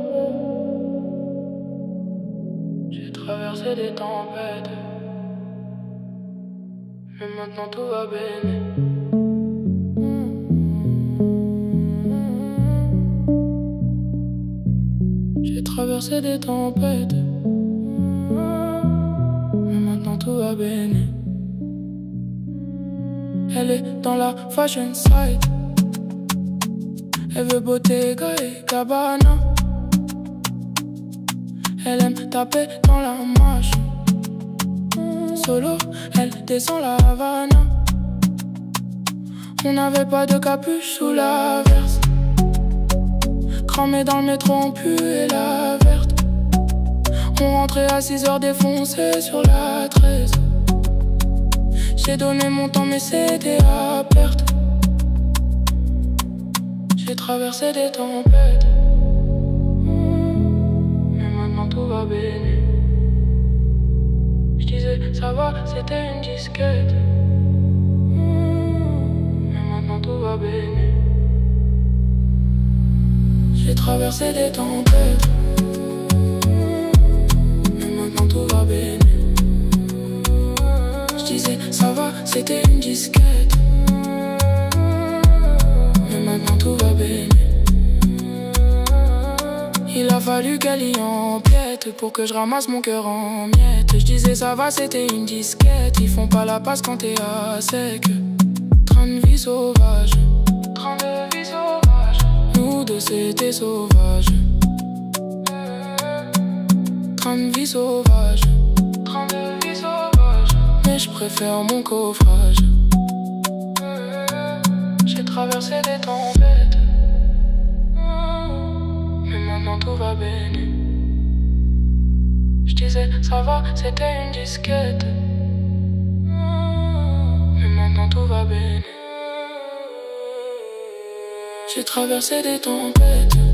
J'ai traversé des tempêtes, mais maintenant tout va bien. J'ai traversé des tempêtes, mais maintenant tout va bien. Elle est dans la fashion site, elle veut Bottega et Gabbana. Elle aime taper dans la mâche. Solo, elle descend la Havana. On n'avait pas de capuche sous la verse. Cramé dans le métro, on puait la verte. On rentrait à 6h défoncé sur la 13. J'ai donné mon temps mais c'était à perte. J'ai traversé des tempêtes, mais maintenant tout va bien. J'disais ça va, c'était une disquette, mais maintenant tout va bien. J'ai traversé des tempêtes, mais maintenant tout va bien. J'disais ça va, c'était une disquette, mais maintenant tout va bien. Il a fallu qu'elle y empiète pour que je ramasse mon cœur en miettes. Je disais ça va, c'était une disquette. Ils font pas la passe quand t'es à sec. Train de vie sauvage, train de vie sauvage. Nous deux c'était sauvage. Train de vie sauvage, train de vie sauvage. Mais je préfère mon coffrage. J'ai traversé des tempêtes, mais maintenant tout va bien. J'disais ça va, c'était une disquette, mais maintenant tout va bien. J'ai traversé des tempêtes,